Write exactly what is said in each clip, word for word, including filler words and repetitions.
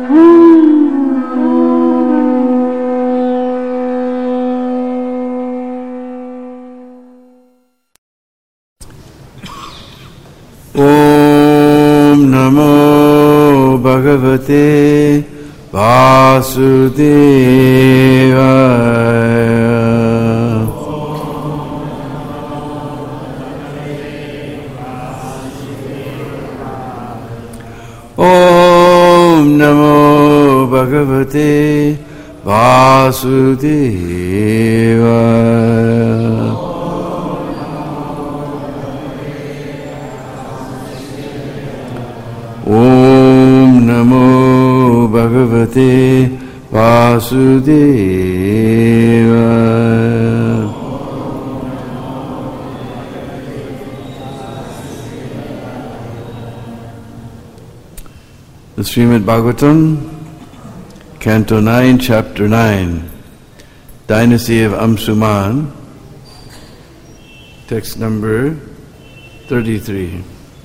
Om Namo Bhagavate Vasudevaya. Om Namo Bhagavate Vasudevaya. Om Namo Bhagavate Vasudevaya. The Srimad Bhagavatam, Canto nine, Chapter nine, Dynasty of Amsuman, text number thirty-three.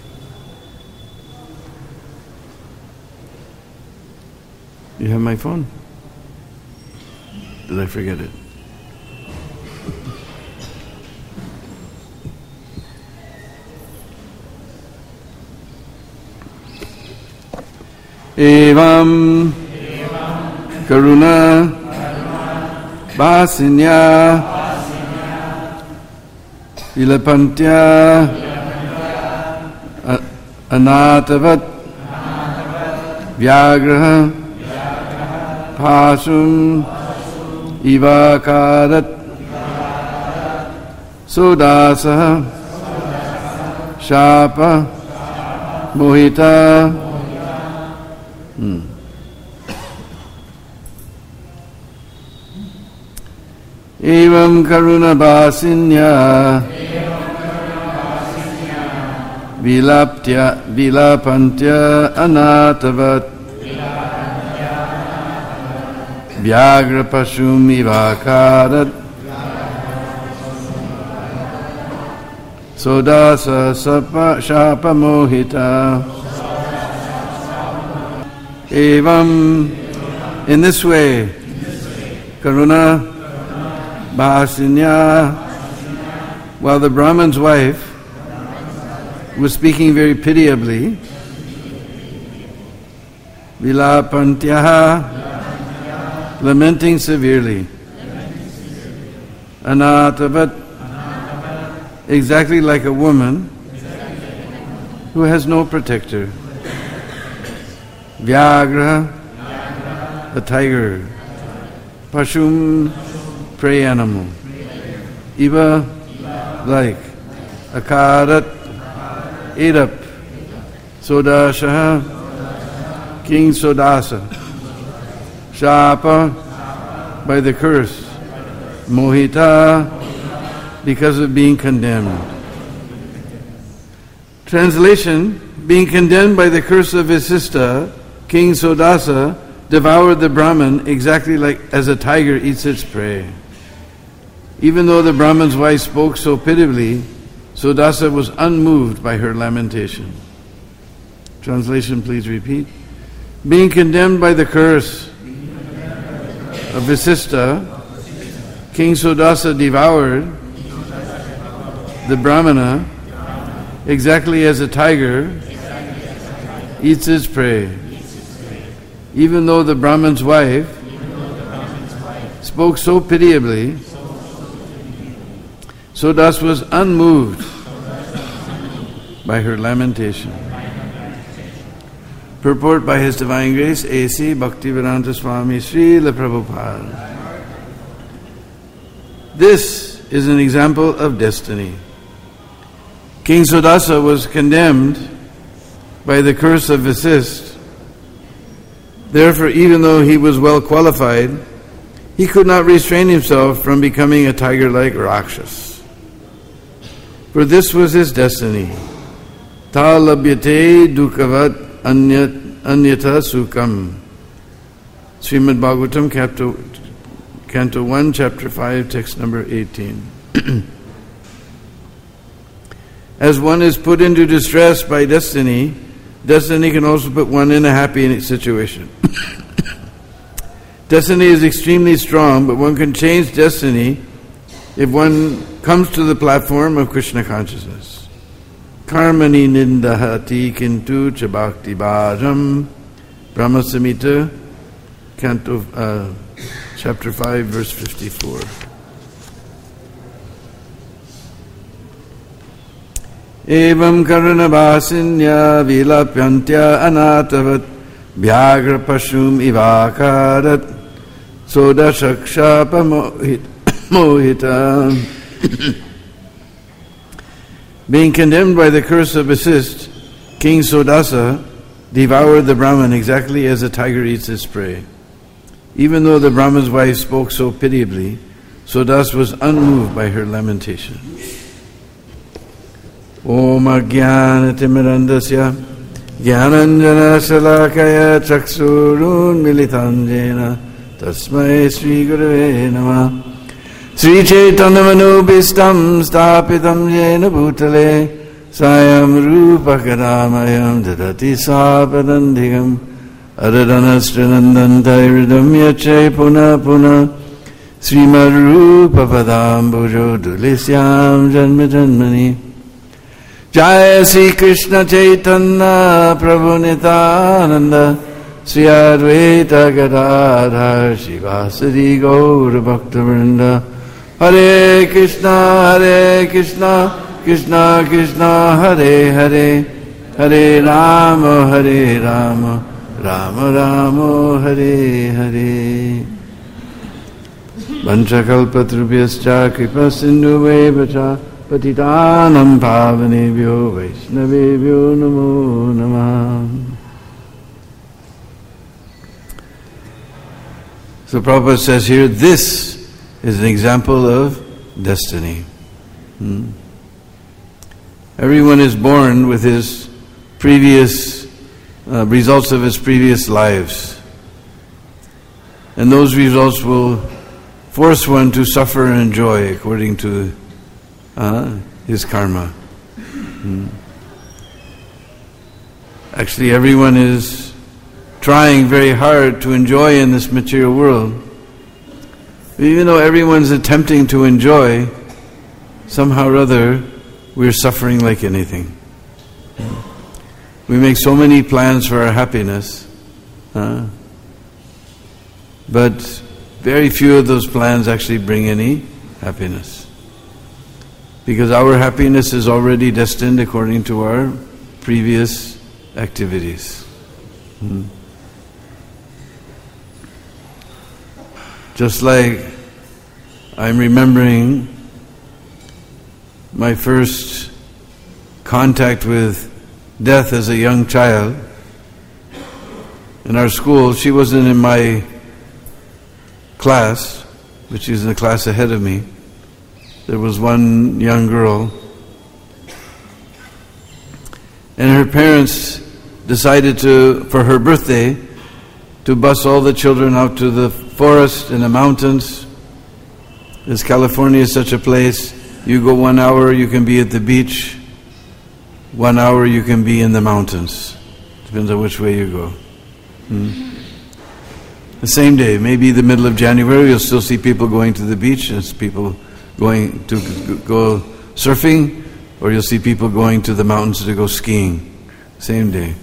You have my phone? Did I forget it? Evam Karuna Basinya Vilapantya Anatavat Vyagraha Pasum Ivakarat Sudasa Shapa Mohita. Hmm. Evam Karuna Basinya Vilaptya Vilapantya Anatavat Vyagra Pashum Ivakarat Sodasa Sapa Shapa Mohita. Evam, in this way, Karuna Bhasinya, while the Brahman's wife was speaking very pitiably, Vilapantyaha, lamenting severely, Anatavat, exactly like a woman who has no protector. Vyagra, a tiger. Pashum, prey animal. Iva, like. Akarat, ate up. Sodasha, King Sodasa. Shapa, by the curse. Mohita, because of being condemned. Translation, being condemned by the curse of his sister, King Sodasa devoured the Brahman exactly like as a tiger eats its prey. Even though the Brahman's wife spoke so pitiably, Sodasa was unmoved by her lamentation. Translation, please repeat. Being condemned by the curse of his sister, King Sodasa devoured the Brahmana exactly as a tiger eats its prey. Even though the Brahman's wife spoke so pitiably, Sodasa was unmoved by her lamentation. Purport by His Divine Grace, A C Bhaktivedanta Swami Srila Prabhupada. This is an example of destiny. King Sodasa was condemned by the curse of Vasishtha. Therefore, even though he was well qualified, he could not restrain himself from becoming a tiger-like Rakshas. For this was his destiny. Ta labhyate dukkhavat anyata sukham. Srimad Bhagavatam, Canto, Canto one, Chapter five, text number eighteen. As one is put into distress by destiny, Destiny can also put one in a happy situation. Destiny is extremely strong, but one can change destiny if one comes to the platform of Krishna consciousness. Karmani nindahati kintu cha bhakti bhajam. Brahma Samhita, Canto, uh, chapter five, verse fifty-four. Evam karunabhasinya vilapyantya anatavat vyagra pashum ivakarat sodashakshapa mohita. Being condemned by the curse of Vasishtha, King Sodasa devoured the Brahman exactly as a tiger eats its prey. Even though the Brahman's wife spoke so pitiably, Sodasa was unmoved by her lamentation. Om Ajnana Timirandasya Jnananjana Salakaya Chaksurun Militanjena Tasmai Sri Gurave Namah. Sri Chaitanya Manubhistam Stapitam Jena Bhutale Sayam Rupa Kadamayam Dadati Sapadandigam Adadanastranandantayiridam Yache Puna Puna Srimad Rupa Padam Bhujo Dulisyam Janma Janmani. Jaya Sri Krishna Chaitanya Prabhu Nityananda Sri Advaita Gadadhar Shivasari Gaura Bhakta Vrinda. Hare Krishna Hare Krishna Krishna Krishna Hare Hare Hare Rama Hare Rama Rama Rama Hare Hare. Vanchakalpatrubhyascha kripa sindhuveva patitanam pavanebhyo vaishnavebhyo namo namah. So Prabhupada says here, this is an example of destiny. Hmm? Everyone is born with his previous uh, results of his previous lives. And those results will force one to suffer and enjoy according to uh, his karma. Hmm. Actually, everyone is trying very hard to enjoy in this material world. But even though everyone's attempting to enjoy, somehow or other, we're suffering like anything. We make so many plans for our happiness, uh, but very few of those plans actually bring any happiness. Because our happiness is already destined according to our previous activities. Hmm. Just like I'm remembering my first contact with death as a young child. In our school, she wasn't in my class, but she was in the class ahead of me. There was one young girl, and her parents decided to, for her birthday, to bus all the children out to the forest and the mountains. As California is such a place, you go one hour, you can be at the beach. One hour, you can be in the mountains. Depends on which way you go. Hmm. The same day, maybe the middle of January, you'll still see people going to the beach. There's people going to go surfing, or you'll see people going to the mountains to go skiing. Same day.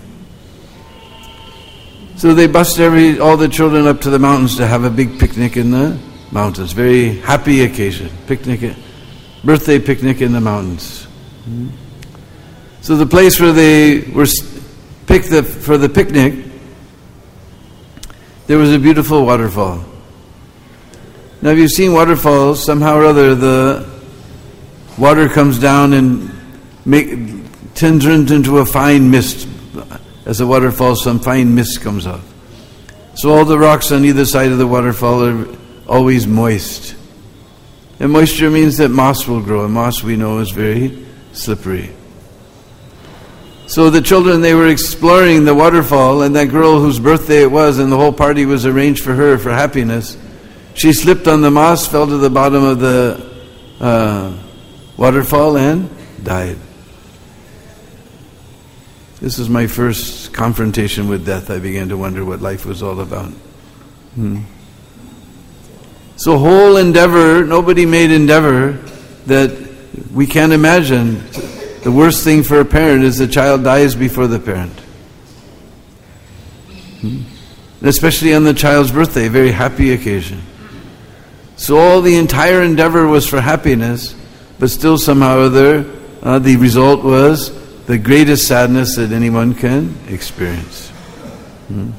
So they bussed every all the children up to the mountains to have a big picnic in the mountains. Very happy occasion. Picnic, birthday picnic in the mountains. Hmm. So the place where they were picked the, for the picnic, there was a beautiful waterfall. Now, if you've seen waterfalls, somehow or other the water comes down and make, turns into a fine mist. As the waterfall, some fine mist comes out. So all the rocks on either side of the waterfall are always moist. And moisture means that moss will grow, and moss we know is very slippery. So the children, they were exploring the waterfall, and that girl whose birthday it was, and the whole party was arranged for her for happiness, she slipped on the moss, fell to the bottom of the uh, waterfall, and died. This is my first confrontation with death. I began to wonder what life was all about. Hmm. So whole endeavor, nobody made endeavor that we can't imagine. The worst thing for a parent is the child dies before the parent. Hmm. Especially on the child's birthday, a very happy occasion. So all the entire endeavor was for happiness, but still somehow or other, uh, the result was the greatest sadness that anyone can experience. Hmm.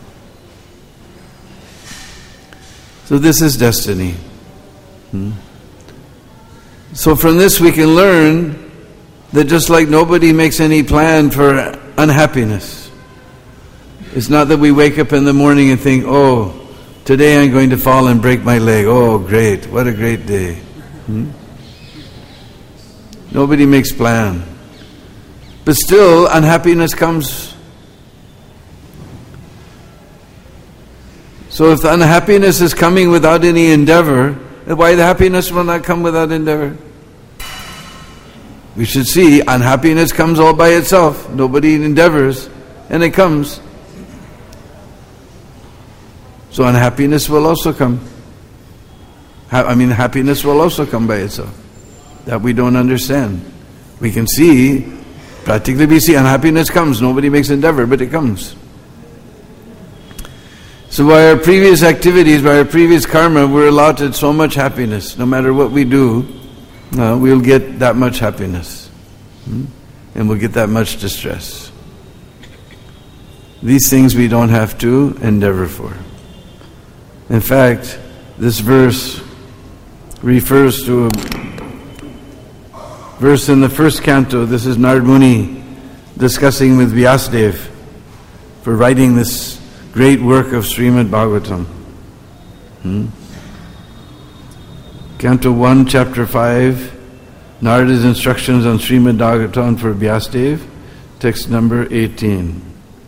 So this is destiny. Hmm. So from this we can learn that just like nobody makes any plan for unhappiness, it's not that we wake up in the morning and think, oh, today I'm going to fall and break my leg. Oh, great, what a great day. Hmm? Nobody makes plan. But still, unhappiness comes. So if the unhappiness is coming without any endeavor, then why the happiness will not come without endeavor? We should see unhappiness comes all by itself. Nobody endeavors, and it comes. So unhappiness will also come. Ha- I mean, happiness will also come by itself. That we don't understand. We can see, practically we see unhappiness comes. Nobody makes endeavor, but it comes. So by our previous activities, by our previous karma, we're allotted so much happiness. No matter what we do, uh, we'll get that much happiness. Hmm? And we'll get that much distress. These things we don't have to endeavor for. In fact, this verse refers to a verse in the first canto. This is Narad Muni discussing with Vyasadeva for writing this great work of Srimad Bhagavatam. Hmm? Canto one, chapter five, Narada's instructions on Srimad Bhagavatam for Vyasadeva, text number eighteen.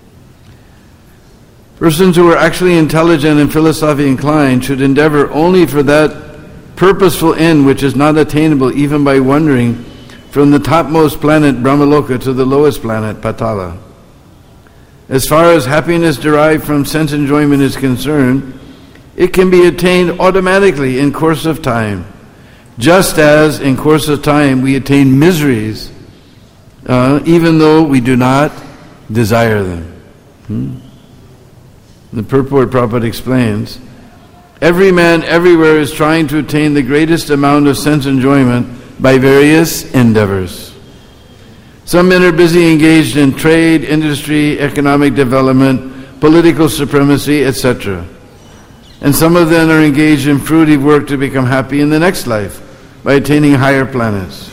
Persons who are actually intelligent and philosophically inclined should endeavor only for that purposeful end which is not attainable even by wandering from the topmost planet Brahmaloka to the lowest planet Patala. As far as happiness derived from sense enjoyment is concerned, it can be attained automatically in course of time, just as in course of time we attain miseries uh, even though we do not desire them. Hmm? The purport Prabhupada explains, every man everywhere is trying to attain the greatest amount of sense enjoyment by various endeavors. Some men are busy engaged in trade, industry, economic development, political supremacy, et cetera. And some of them are engaged in fruitive work to become happy in the next life by attaining higher planets.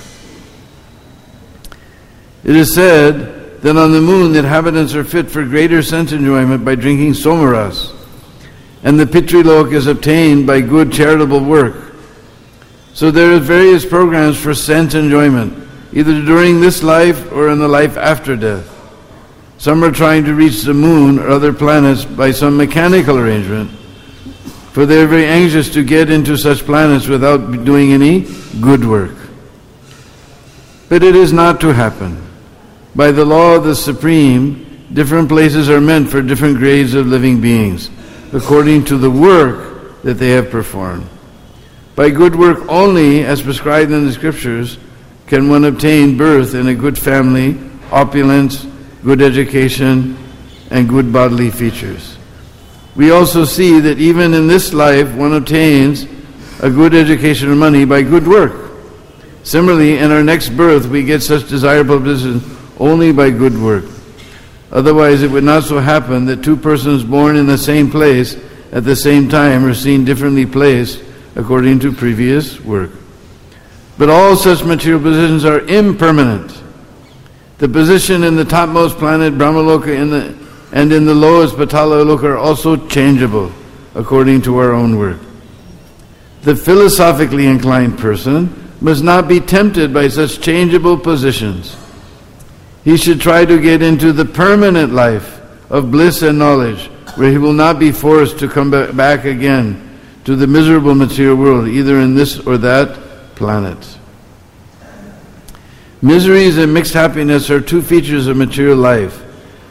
It is said that on the moon the inhabitants are fit for greater sense enjoyment by drinking somaras, and the Pitralok is obtained by good charitable work. So there are various programs for sense enjoyment, either during this life or in the life after death. Some are trying to reach the moon or other planets by some mechanical arrangement, for they are very anxious to get into such planets without doing any good work. But it is not to happen. By the law of the Supreme, different places are meant for different grades of living beings, according to the work that they have performed. By good work only, as prescribed in the scriptures, can one obtain birth in a good family, opulence, good education, and good bodily features. We also see that even in this life, one obtains a good education and money by good work. Similarly, in our next birth, we get such desirable position only by good work. Otherwise, it would not so happen that two persons born in the same place at the same time are seen differently placed according to previous work. But all such material positions are impermanent. The position in the topmost planet Brahmaloka in the, and in the lowest Patala Loka are also changeable according to our own work. The philosophically inclined person must not be tempted by such changeable positions. He should try to get into the permanent life of bliss and knowledge, where he will not be forced to come back again to the miserable material world, either in this or that planet. Miseries and mixed happiness are two features of material life,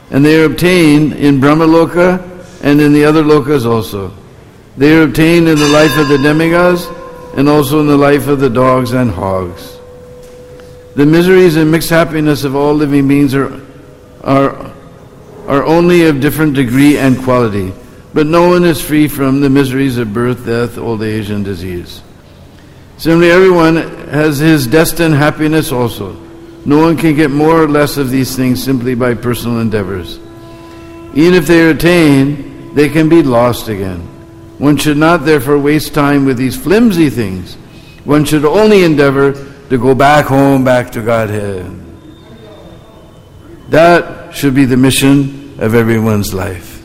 and they are obtained in Brahmaloka and in the other lokas also. They are obtained in the life of the demigods and also in the life of the dogs and hogs. The miseries and mixed happiness of all living beings are, are, are only of different degree and quality, but no one is free from the miseries of birth, death, old age, and disease. Similarly, everyone has his destined happiness also. No one can get more or less of these things simply by personal endeavors. Even if they are attained, they can be lost again. One should not therefore waste time with these flimsy things. One should only endeavor to go back home, back to Godhead. That should be the mission of everyone's life.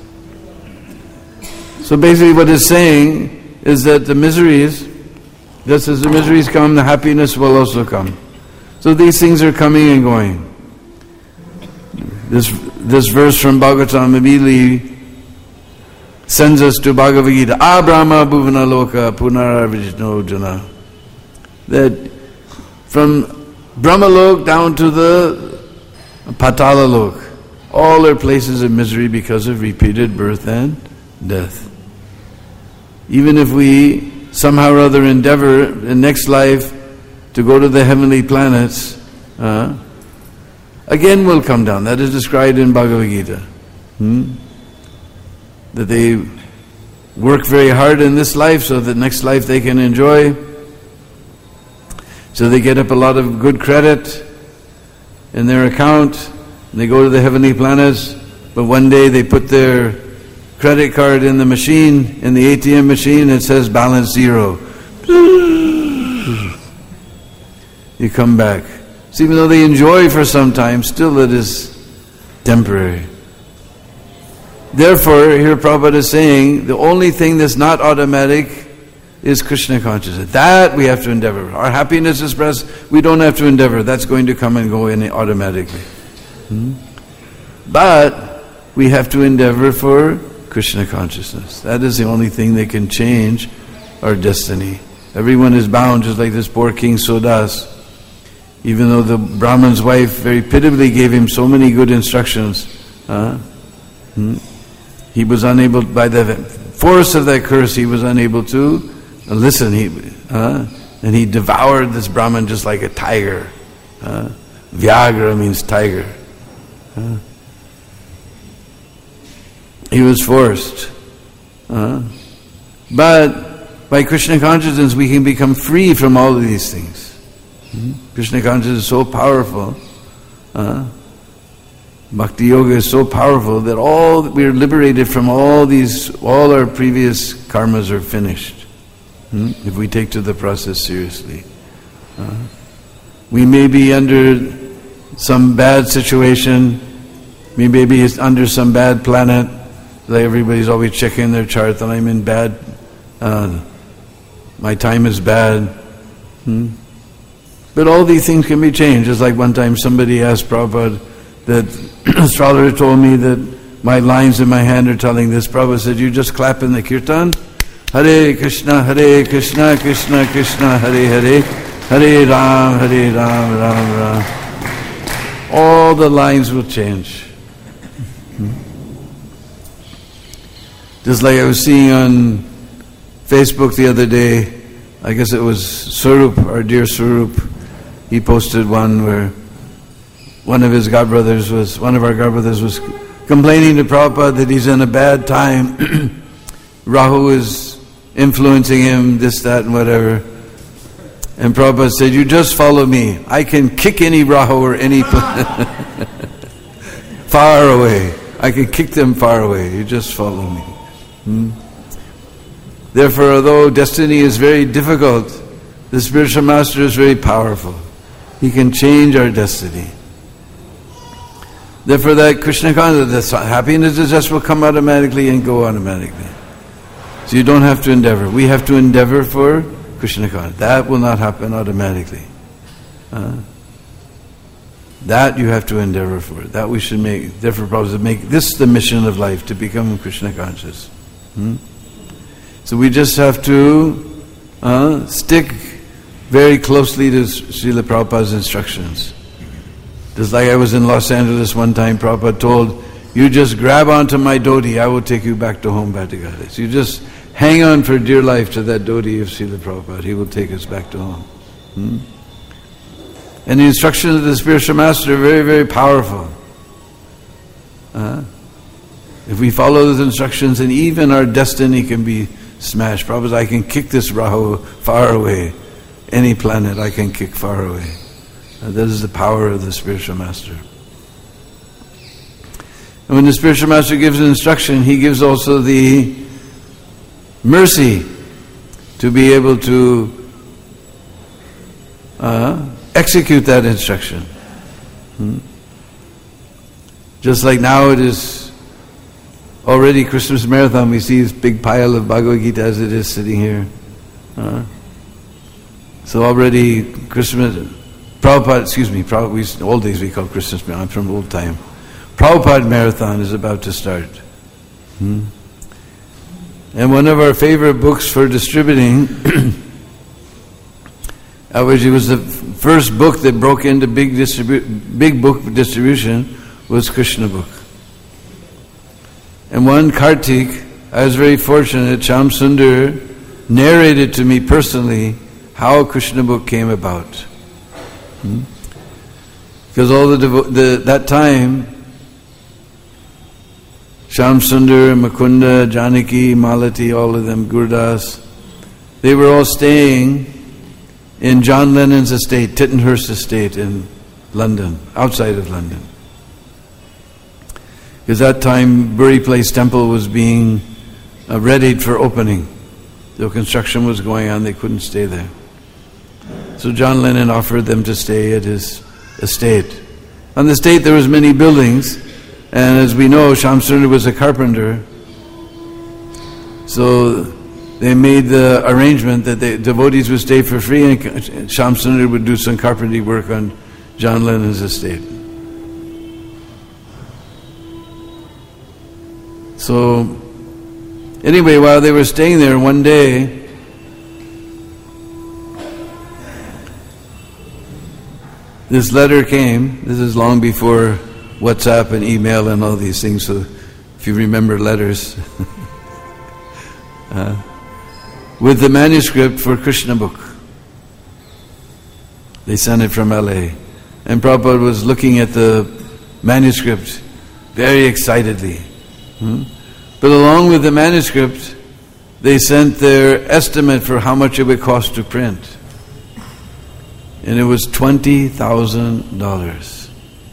So basically what it's saying is that the miseries, just as the miseries come, the happiness will also come. So these things are coming and going. This this verse from Bhagavatam immediately sends us to Bhagavad Gita. Abrahma bhuvana loka punararvijno jana. That from Brahmalok down to the Patala Lok, all are places of misery because of repeated birth and death. Even if we somehow or other endeavor in next life to go to the heavenly planets, uh, again will come down. That is described in Bhagavad Gita. Hmm? That they work very hard in this life so that next life they can enjoy. So they get up a lot of good credit in their account, and they go to the heavenly planets, but one day they put their credit card in the machine, in the A T M machine, it says balance zero. You come back. So even though they enjoy for some time, still it is temporary. Therefore, here Prabhupada is saying, the only thing that's not automatic is Krishna consciousness. That we have to endeavor. Our happiness expressed, we don't have to endeavor. That's going to come and go in automatically. Hmm? But we have to endeavor for Krishna consciousness. That is the only thing that can change our destiny. Everyone is bound, just like this poor King Sodas. Even though the Brahman's wife very pitiably gave him so many good instructions, uh, hmm, he was unable, by the force of that curse, he was unable to listen. He, uh, and he devoured this Brahman just like a tiger. Uh, Vyagra means tiger. Uh, he was forced. Uh, but by Krishna consciousness, we can become free from all of these things. Hmm? Krishna consciousness is so powerful. Uh, Bhakti Yoga is so powerful that all we are liberated from all these, all our previous karmas are finished. Hmm? If we take to the process seriously. Uh, we may be under some bad situation, we may be under some bad planet, like everybody's always checking their chart that I'm in bad, uh, my time is bad. Hmm? But all these things can be changed. Just like one time somebody asked Prabhupada that astrologer told me that my lines in my hand are telling this. Prabhupada said, you just clap in the kirtan. Hare Krishna, Hare Krishna, Krishna Krishna, Hare Hare, Hare Ram, Hare Ram, Ram Ram. All the lines will change. Hmm? Just like I was seeing on Facebook the other day, I guess it was Swarup, our dear Swarup. He posted one where one of his godbrothers was, one of our godbrothers was complaining to Prabhupada that he's in a bad time. Rahu is influencing him, this, that, and whatever. And Prabhupada said, you just follow me. I can kick any Rahu or any far away. I can kick them far away. You just follow me. Hmm? Therefore, although destiny is very difficult, the spiritual master is very powerful. He can change our destiny. Therefore, that Krishna consciousness, happiness just will come automatically and go automatically. So you don't have to endeavor. We have to endeavor for Krishna consciousness. That will not happen automatically. Uh, that you have to endeavor for. That we should make. Therefore, Prabhupada make this the mission of life, to become Krishna conscious. Hmm? So we just have to uh, stick very closely to Srila Prabhupada's instructions. Just like I was in Los Angeles one time, Prabhupada told You just grab onto my dhoti, I will take you back to home, Bhattigadis. You just hang on for dear life to that dhoti of Srila Prabhupada. He will take us back to home. Hmm? And the instructions of the spiritual master are very, very powerful. Uh, if we follow those instructions, then even our destiny can be smashed. Prabhupada says, I can kick this Rahu far away. Any planet I can kick far away. Uh, that is the power of the spiritual master. And when the spiritual master gives an instruction, he gives also the mercy to be able to uh, execute that instruction. Hmm? Just like now it is already Christmas marathon, we see this big pile of Bhagavad Gita as it is sitting here. Uh, so already Christmas, Prabhupada, excuse me, Prabhupada, we, old days we call Christmas marathon, I'm from old time. Prabhupada marathon is about to start. Hmm? And one of our favorite books for distributing, which was the first book that broke into big distribu- big book distribution, was Krishna book. And one Kartik, I was very fortunate, Shyam Sundar narrated to me personally how Krishna book came about. Hmm? Because all the, devo- the that time, Shyam Sundar, Mukunda, Janaki, Malati, all of them, Gurdas, they were all staying in John Lennon's estate, Tittenhurst estate in London, outside of London. Because that time Bury Place Temple was being uh, readied for opening. So construction was going on, they couldn't stay there. So John Lennon offered them to stay at his estate. On the estate there was many buildings, and as we know, Shyam Sundar was a carpenter. So they made the arrangement that the devotees would stay for free and Shyam Sundar would do some carpentry work on John Lennon's estate. So, anyway, while they were staying there, one day, this letter came. This is long before WhatsApp and email and all these things, so if you remember letters. uh, with the manuscript for Krishna book. They sent it from L A. And Prabhupada was looking at the manuscript very excitedly. Hmm? But along with the manuscript, they sent their estimate for how much it would cost to print. And it was twenty thousand dollars.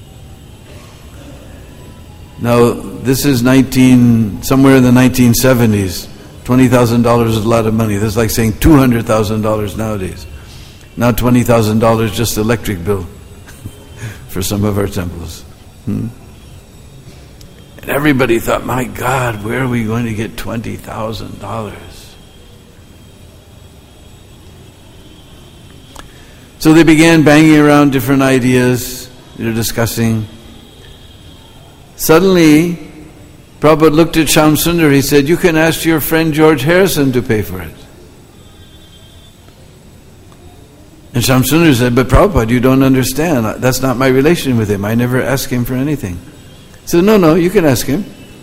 Now, this is nineteen, somewhere in the nineteen seventies. twenty thousand dollars is a lot of money. That's like saying two hundred thousand dollars nowadays. Now twenty thousand dollars just the electric bill for some of our temples. Hmm? And everybody thought, my God, where are we going to get twenty thousand dollars? So they began banging around different ideas. They were discussing. Suddenly, Prabhupada looked at Shyam Sundar. He said, you can ask your friend George Harrison to pay for it. And Shyam Sundar said, but Prabhupada, you don't understand. That's not my relation with him. I never ask him for anything. He said, no, no, you can ask him.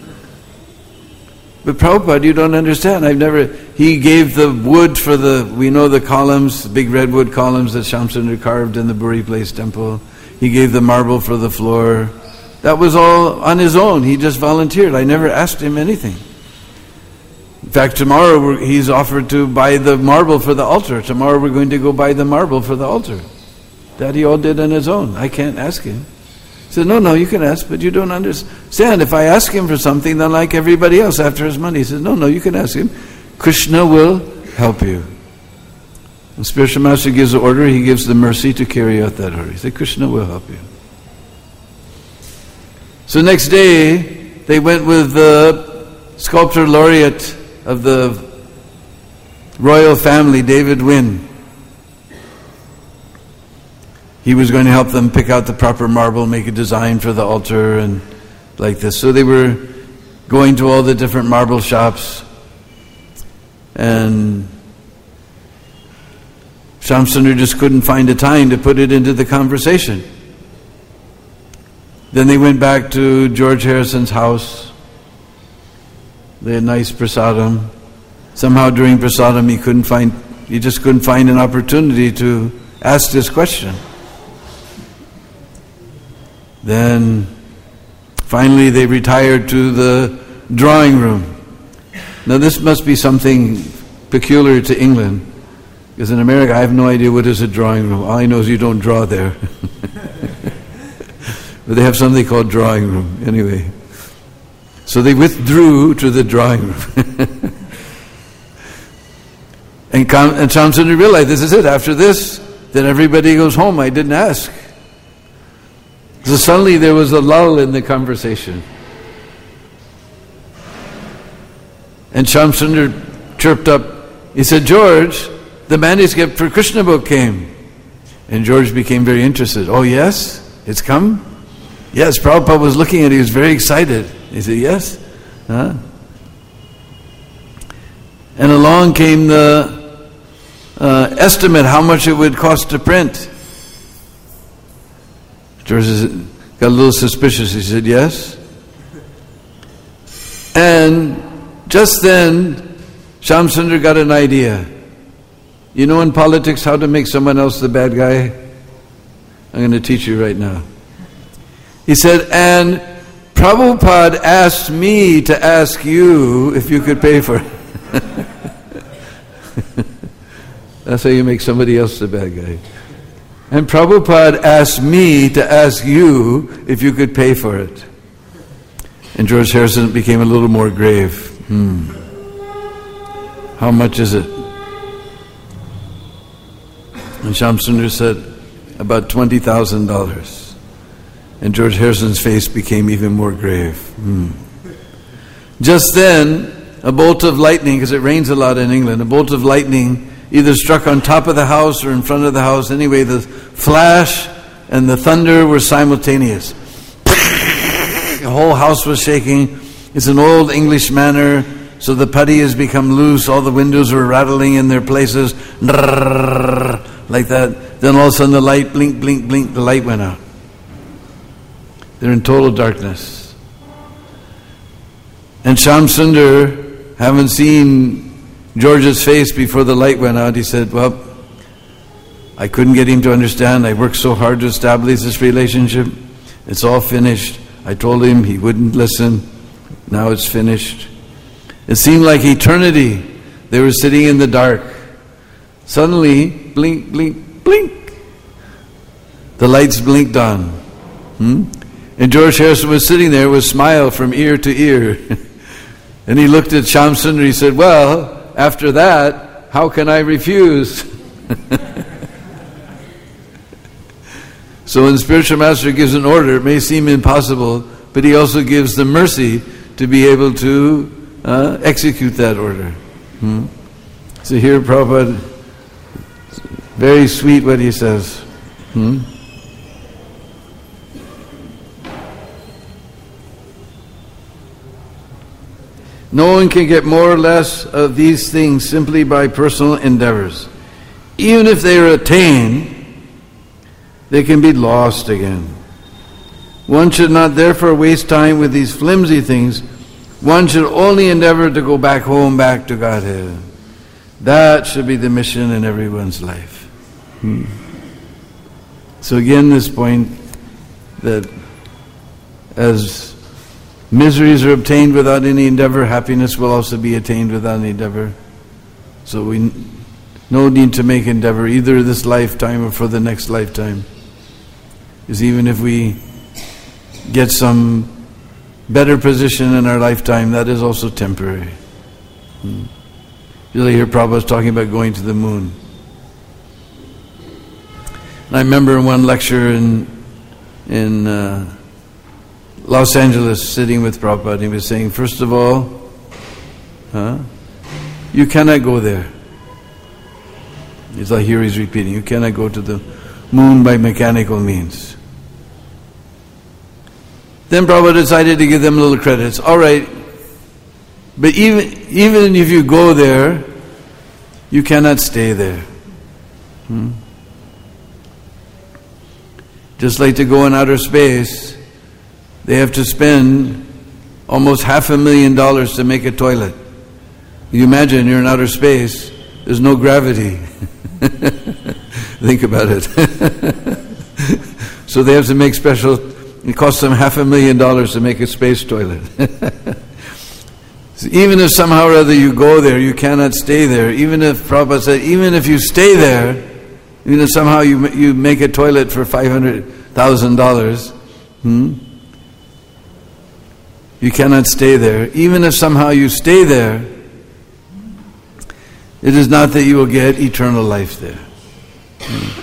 But Prabhupada, you don't understand. I've never... He gave the wood for the... We know the columns, the big redwood columns that Shyam Sundar carved in the Bury Place temple. He gave the marble for the floor. That was all on his own. He just volunteered. I never asked him anything. In fact, tomorrow we're, he's offered to buy the marble for the altar. Tomorrow we're going to go buy the marble for the altar. That he all did on his own. I can't ask him. He said, no, no, you can ask, but you don't understand. If I ask him for something, then like everybody else after his money. He says, no, no, you can ask him. Krishna will help you. The spiritual master gives the order, he gives the mercy to carry out that order. He said, Krishna will help you. So next day, they went with the sculptor laureate of the royal family, David Wynne. He was going to help them pick out the proper marble, make a design for the altar and like this. So they were going to all the different marble shops, and Shyam Sundar just couldn't find a time to put it into the conversation. Then they went back to George Harrison's house. They had nice prasadam. Somehow during prasadam he couldn't find, he just couldn't find an opportunity to ask this question. Then finally they retired to the drawing room. Now this must be something peculiar to England, because in America I have no idea what is a drawing room. All I know is you don't draw there. But they have something called drawing room anyway. So they withdrew to the drawing room. and, and Shamsundar realized, this is it. After this, then everybody goes home. I didn't ask. So suddenly there was a lull in the conversation. And Shamsundar chirped up. He said, George, the manuscript for Krishna book came. And George became very interested. Oh yes? It's come? Yes, Prabhupada was looking at it. He was very excited. He said, yes? Huh? And along came the uh, estimate how much it would cost to print. George got a little suspicious. He said, yes. And just then, Shamsundar got an idea. You know in politics how to make someone else the bad guy? I'm going to teach you right now. He said, and Prabhupada asked me to ask you if you could pay for it. That's how you make somebody else the bad guy. And Prabhupada asked me to ask you if you could pay for it. And George Harrison became a little more grave. Hmm. How much is it? And Shamsundar said, about twenty thousand dollars. And George Harrison's face became even more grave. Hmm. Just then, a bolt of lightning, because it rains a lot in England, a bolt of lightning either struck on top of the house or in front of the house. Anyway, the flash and the thunder were simultaneous. The whole house was shaking. It's an old English manner, so the putty has become loose. All the windows were rattling in their places. Like that. Then all of a sudden the light, blink, blink, blink, the light went out. They're in total darkness. And Shamsundar, having seen George's face before the light went out, he said, well, I couldn't get him to understand. I worked so hard to establish this relationship. It's all finished. I told him, he wouldn't listen. Now it's finished. It seemed like eternity. They were sitting in the dark. Suddenly, blink, blink, blink. The lights blinked on. Hmm? And George Harrison was sitting there with a smile from ear to ear. And he looked at Shamsundar. He said, well, after that, how can I refuse? So when the spiritual master gives an order, it may seem impossible, but he also gives the mercy to be able to uh, execute that order. Hmm? So here Prabhupada, very sweet what he says. Hmm? No one can get more or less of these things simply by personal endeavors. Even if they are attained, they can be lost again. One should not therefore waste time with these flimsy things. One should only endeavor to go back home, back to Godhead. That should be the mission in everyone's life. Hmm. So again, this point that as miseries are obtained without any endeavor, happiness will also be attained without any endeavor. So we no need to make endeavor either this lifetime or for the next lifetime. Because even if we get some better position in our lifetime, that is also temporary. Hmm. You'll hear Prabhupada talking about going to the moon. And I remember in one lecture in in uh, Los Angeles, sitting with Prabhupada, he was saying, first of all, huh, you cannot go there. As I hear he's repeating, you cannot go to the moon by mechanical means. Then Prabhupada decided to give them little credits. All right, but even even if you go there, you cannot stay there. Hmm? Just like to go in outer space, they have to spend almost half a million dollars to make a toilet. You imagine you're in outer space, there's no gravity. Think about it. So they have to make special, it costs them half a million dollars to make a space toilet. So even if somehow or other you go there, you cannot stay there. Even if, Prabhupada said, even if you stay there, even if somehow you you make a toilet for five hundred thousand dollars, hmm, you cannot stay there. Even if somehow you stay there, it is not that you will get eternal life there. Hmm.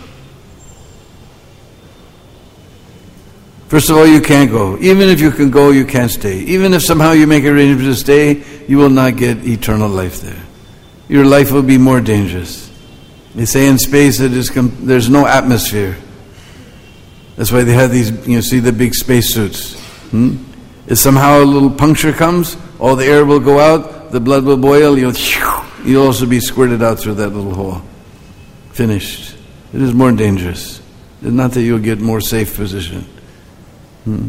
First of all, you can't go. Even if you can go, you can't stay. Even if somehow you make arrangements to stay, you will not get eternal life there. Your life will be more dangerous. They say in space that is com- there's no atmosphere. That's why they have these, you know, see the big space suits. Hmm? If somehow a little puncture comes, all the air will go out, the blood will boil, you'll, you'll also be squirted out through that little hole. Finished. It is more dangerous. It's not that you'll get more safe position. Hmm.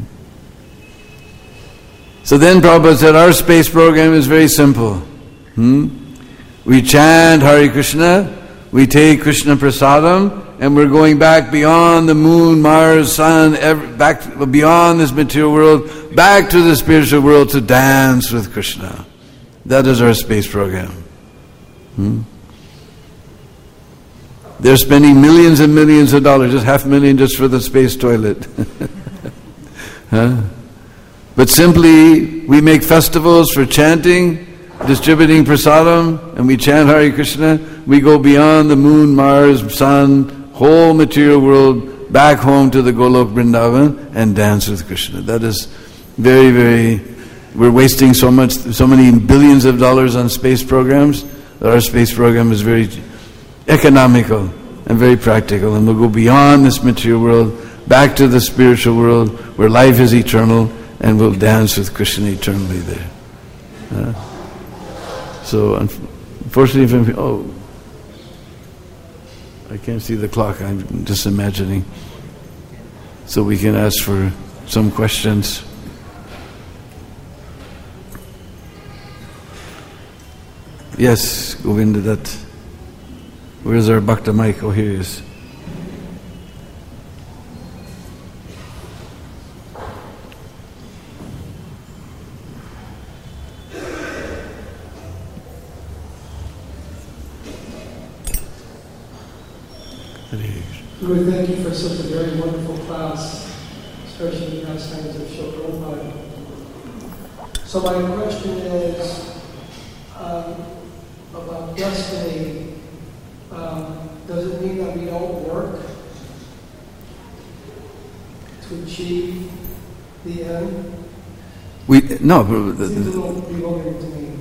So then Prabhupada said, our space program is very simple. Hmm? We chant Hare Krishna, we take Krishna Prasadam, and we're going back beyond the moon, Mars, sun, every, back beyond this material world, back to the spiritual world to dance with Krishna. That is our space program. Hmm? They're spending millions and millions of dollars, just half a million just for the space toilet. Huh? But simply, we make festivals for chanting, distributing prasadam, and we chant Hare Krishna. We go beyond the moon, Mars, sun, whole material world, back home to the Golok Vrindavan, and dance with Krishna. That is very, very, we're wasting so much, so many billions of dollars on space programs, that our space program is very economical and very practical, and we'll go beyond this material world, back to the spiritual world where life is eternal, and we'll dance with Krishna eternally there. Uh, so, unfortunately, from, oh, I can't see the clock, I'm just imagining. So we can ask for some questions. Yes, Govinda, that. Where's our Bhakta mic? Oh, here he is. Guru, thank you for such a very wonderful class, especially the pastimes of Srila Prabhupada. So my question is um, about destiny. Um, does it mean that we don't work to achieve the end? We no. The, it seems a little bewildering to me.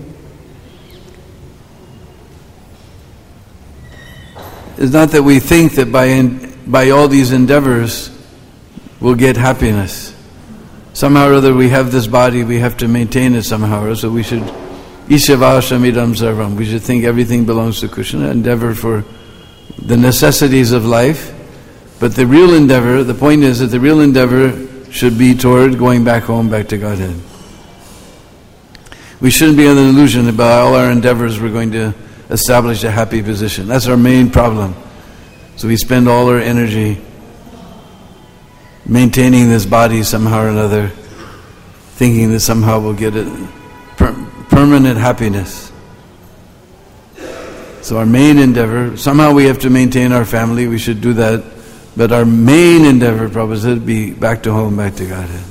It's not that we think that by in, by all these endeavors we'll get happiness. Somehow or other we have this body, we have to maintain it somehow or other, so we should Ishavashamidam Sarvam. We should think everything belongs to Krishna, endeavor for the necessities of life. But the real endeavor, the point is that the real endeavor should be toward going back home, back to Godhead. We shouldn't be under an illusion about all our endeavors we're going to establish a happy position. That's our main problem. So we spend all our energy maintaining this body somehow or another, thinking that somehow we'll get it per- permanent happiness. So our main endeavor, somehow we have to maintain our family, we should do that, but our main endeavor, Prabhupada said, be back to home, back to Godhead.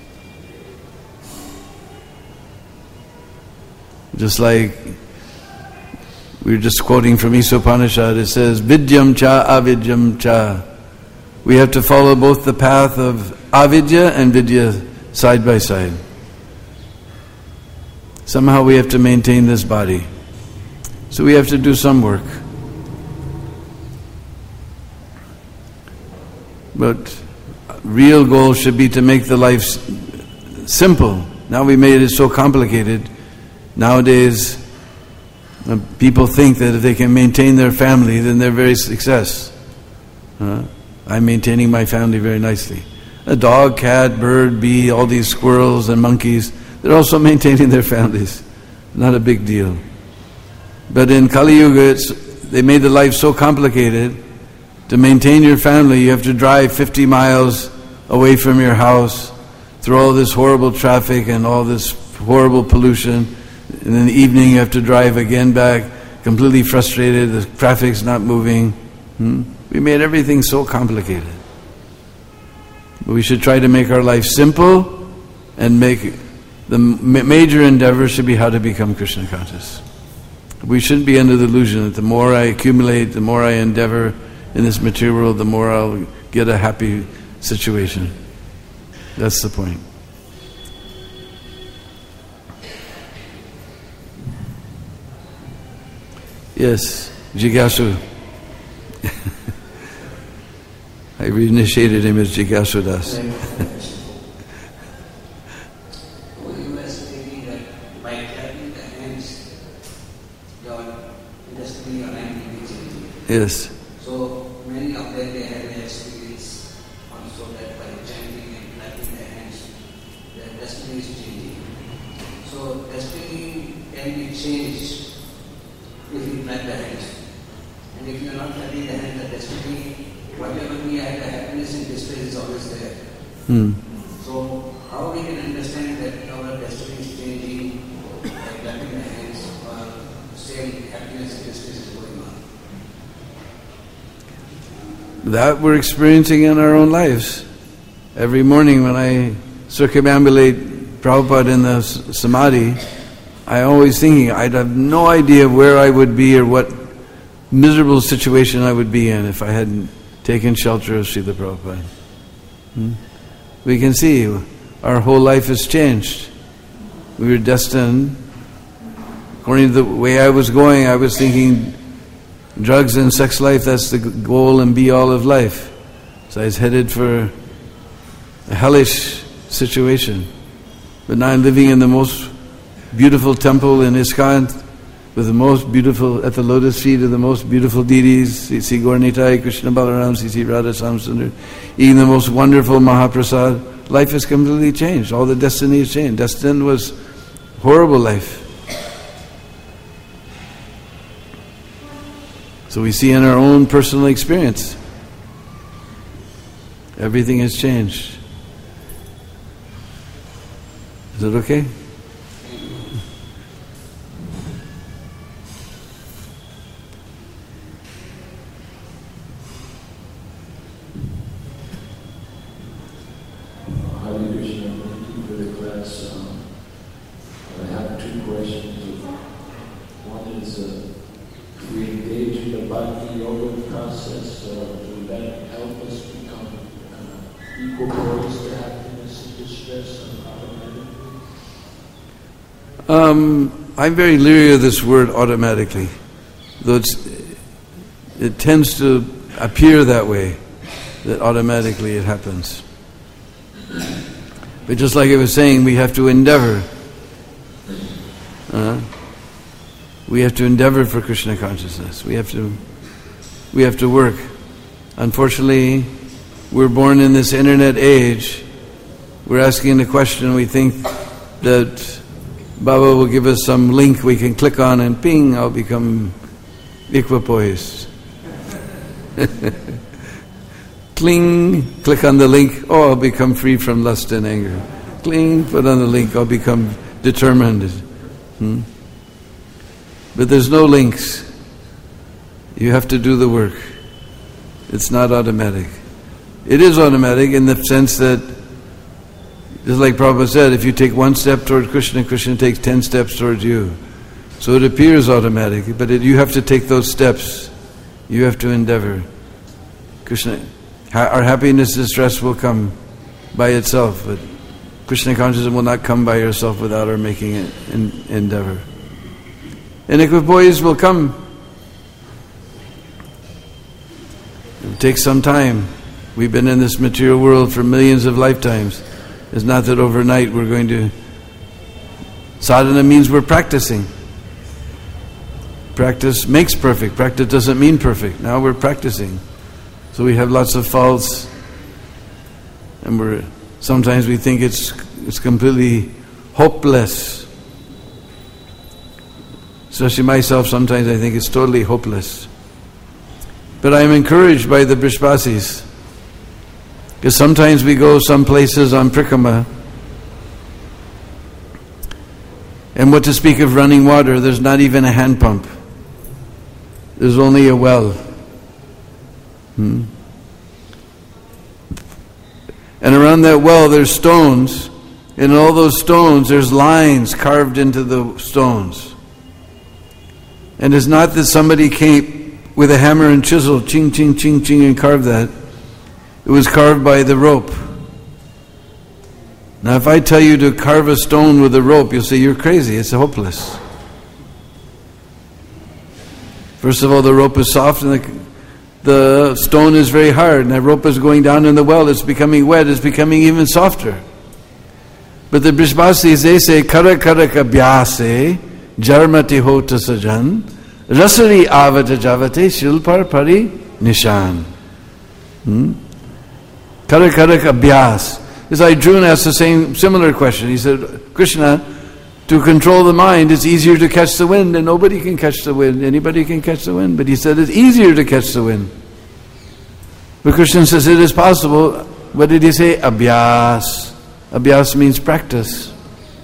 Just like we were just quoting from Isopanishad, it says, Vidyam cha avidyam cha. We have to follow both the path of avidya and vidya side by side. Somehow we have to maintain this body. So we have to do some work. But real goal should be to make the life simple. Now we made it so complicated. Nowadays, Uh, people think that if they can maintain their family, then they're very success. Uh, I'm maintaining my family very nicely. A dog, cat, bird, bee, all these squirrels and monkeys, they're also maintaining their families. Not a big deal. But in Kali Yuga, it's, they made the life so complicated. To maintain your family, you have to drive fifty miles away from your house, through all this horrible traffic and all this horrible pollution. And in the evening you have to drive again back, completely frustrated, the traffic's not moving. Hmm? We made everything so complicated. But we should try to make our life simple, and make the ma- major endeavor should be how to become Krishna conscious. We shouldn't be under the illusion that the more I accumulate, the more I endeavor in this material world, the more I'll get a happy situation. That's the point. Yes, Jigasu. I reinitiated him as Jigasu Das. You were stating that by clapping the hands, your destiny or mind will be changing. Yes. So many of them, they have an experience also that by chanting and clapping their hands, their destiny is changing. So destiny can be changed if you clap the hands. And if you are not clapping the hands, the destiny, whatever we have, the happiness in this place is always there. Hmm. So how we can understand that our destiny is changing by clapping the hands, or same happiness in this place is going on? That we're experiencing in our own lives. Every morning when I circumambulate Prabhupada in the s- Samadhi, I'm always thinking, I'd have no idea where I would be or what miserable situation I would be in if I hadn't taken shelter of Srila Prabhupada. Hmm? We can see our whole life has changed. We were destined, according to the way I was going, I was thinking drugs and sex life, that's the goal and be-all of life. So I was headed for a hellish situation. But now I'm living in the most beautiful temple in ISKCON, with the most beautiful, at the lotus feet of the most beautiful deities, Sri Gaur Nitai, Krishna Balaram, Sri Radha Samsundar, eating the most wonderful Mahaprasad. Life has completely changed. All the destiny has changed. Destined was horrible life. So we see in our own personal experience, everything has changed. Is it okay? Um, I'm very leery of this word automatically, though it's, it tends to appear that way, that automatically it happens. But just like I was saying, we have to endeavor. Uh, we have to endeavor for Krishna consciousness. We have to, we have to work. Unfortunately, we're born in this internet age. We're asking the question, we think that Baba will give us some link we can click on and ping, I'll become equipoised. Cling, click on the link, oh, I'll become free from lust and anger. Cling, put on the link, I'll become determined. Hmm? But there's no links. You have to do the work. It's not automatic. It is automatic in the sense that, just like Prabhupada said, if you take one step toward Krishna, Krishna takes ten steps towards you. So it appears automatic, but it, you have to take those steps. You have to endeavor. Krishna, ha, our happiness and stress will come by itself, but Krishna consciousness will not come by yourself without our making it in endeavor. And equipoise will come. It will take some time. We've been in this material world for millions of lifetimes. It's not that overnight we're going to... Sadhana means we're practicing. Practice makes perfect. Practice doesn't mean perfect. Now we're practicing. So we have lots of faults. And we're sometimes we think it's it's completely hopeless. Especially myself, sometimes I think it's totally hopeless. But I'm encouraged by the Brishbasis. Because sometimes we go some places on Prikrama, and what to speak of running water, there's not even a hand pump. There's only a well. Hmm? And around that well there's stones, and in all those stones there's lines carved into the stones. And it's not that somebody came with a hammer and chisel, ching, ching, ching, ching, and carved that. It was carved by the rope. Now if I tell you to carve a stone with a rope, you'll say, you're crazy, it's hopeless. First of all, the rope is soft and the, the stone is very hard, and that rope is going down in the well, it's becoming wet, it's becoming even softer. But the Brishbasis, they say, kara kara kabhyase, jarmati hota sajan, rasari avata javate shilpar pari nishan. Hmm? Kara kara kabhyas. As Arjuna asked the same similar question. He said, Krishna, to control the mind, it's easier to catch the wind, and nobody can catch the wind. Anybody can catch the wind. But he said it's easier to catch the wind. But Krishna says it is possible. What did he say? Abhyas. Abhyas means practice.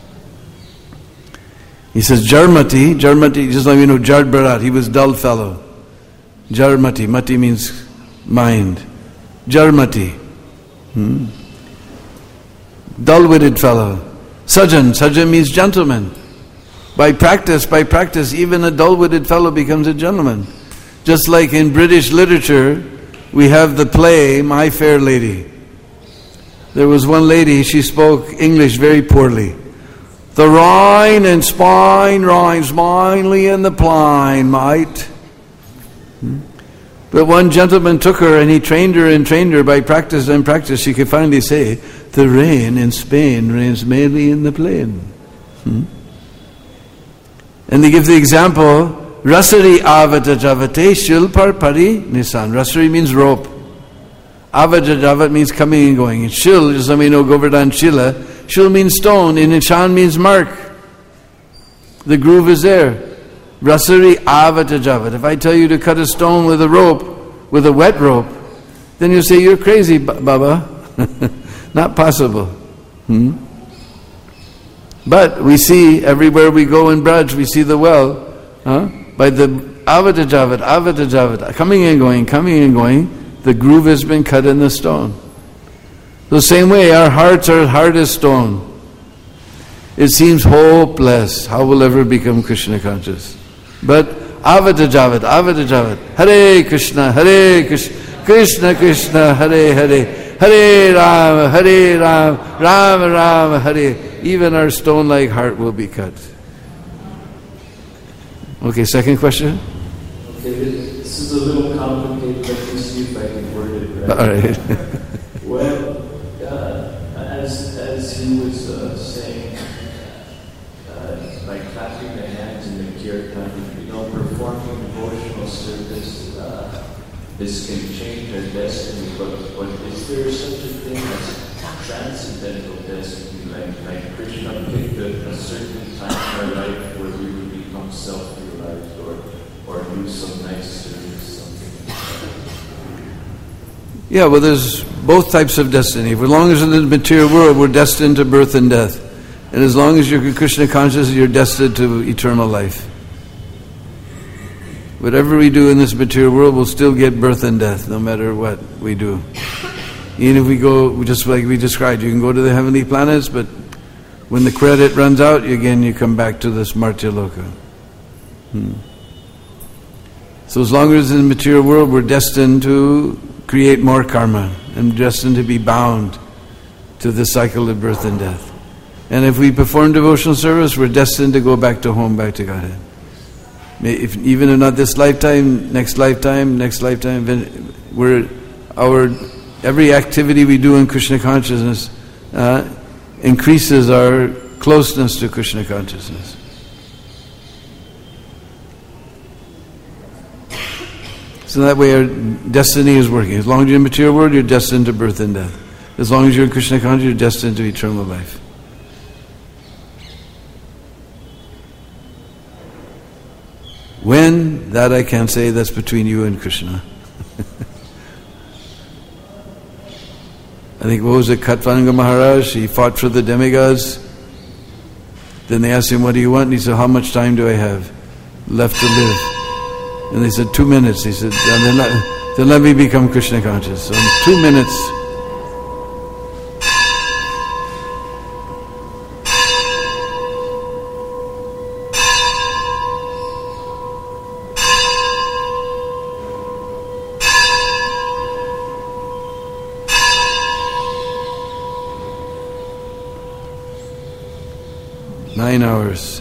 He says Jarmati. Jarmati, just like you know, Jard Bharat, he was dull fellow. Jarmati. Mati means mind. Jarmati. Hmm? Dull-witted fellow. Sajan. Sajan means gentleman. By practice, by practice, even a dull-witted fellow becomes a gentleman. Just like in British literature, we have the play, My Fair Lady. There was one lady, she spoke English very poorly. The Rhine and spine rhymes minely in the pline, might. Hmm? But one gentleman took her and he trained her and trained her by practice and practice. She could finally say, the rain in Spain rains mainly in the plain. Hmm? And they give the example, Rasari avata javate shilpar pari nisan. Rasari means rope. Avata javat means coming and going. And shil, just let me know, Govardhan shila. Shil means stone, and nishan means mark. The groove is there. Rasari avata javat. If I tell you to cut a stone with a rope, with a wet rope, then you say, you're crazy, Baba. Not possible. Hmm? But we see, everywhere we go in Braj, we see the well, huh? By the avata javat, avata javat, coming and going, coming and going, the groove has been cut in the stone. The same way, our hearts are hard as stone. It seems hopeless. How will ever become Krishna conscious? But avata javat, avata javat, Hare Krishna, Hare Krishna, Krishna Krishna, Hare Hare, Hare Rama, Hare Rama, Rama Rama, Hare. Even our stone-like heart will be cut. Okay, second question? Okay, this is a little complicated, but let's see if I can word it right. All right. Well, uh, as, as he was uh, saying, uh, by clapping the hands in the kirtan, you know, performing devotional service, uh, this can change our destiny, but, but is there such a thing as transcendental destiny, like, like Krishna picked a, a certain time in our life where we would become self-realized or, or do some nice service, something? Yeah, well, there's both types of destiny. For as long as in the material world, we're destined to birth and death. And as long as you're Krishna conscious, you're destined to eternal life. Whatever we do in this material world, we'll still get birth and death, no matter what we do. Even if we go, just like we described, you can go to the heavenly planets, but when the credit runs out, again you come back to this Martya Loka. Hmm. So as long as in the material world, we're destined to create more karma and destined to be bound to the cycle of birth and death. And if we perform devotional service, we're destined to go back to home, back to Godhead. If, even if not this lifetime, next lifetime, next lifetime, we're, our every activity we do in Krishna consciousness uh, increases our closeness to Krishna consciousness. So that way our destiny is working. As long as you're in the material world, you're destined to birth and death. As long as you're in Krishna consciousness, you're destined to eternal life. When? That I can't say. That's between you and Krishna. I think, what was it, Khatvanga Maharaj? He fought for the demigods. Then they asked him, what do you want? And he said, how much time do I have left to live? And they said, two minutes. He said, then let, then let me become Krishna conscious. So in two minutes, nine hours.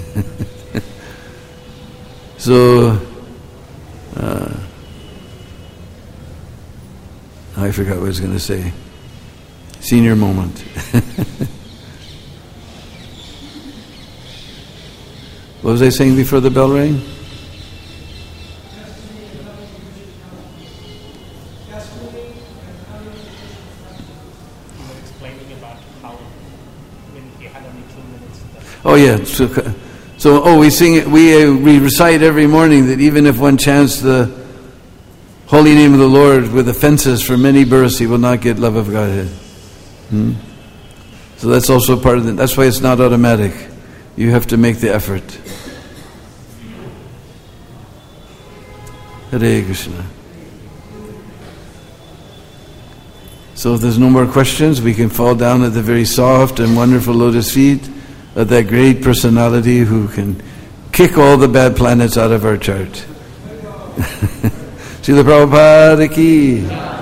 So, uh, I forgot what I was going to say. Senior moment. What was I saying before the bell rang? Oh yeah, so, so oh we sing it, we uh, we recite every morning that even if one chants the holy name of the Lord with offenses for many births, he will not get love of Godhead. Hmm? So that's also part of it. That's why it's not automatic. You have to make the effort. Hare Krishna. So if there's no more questions, we can fall down at the very soft and wonderful lotus feet of that great personality who can kick all the bad planets out of our chart. Srila Prabhupada ki.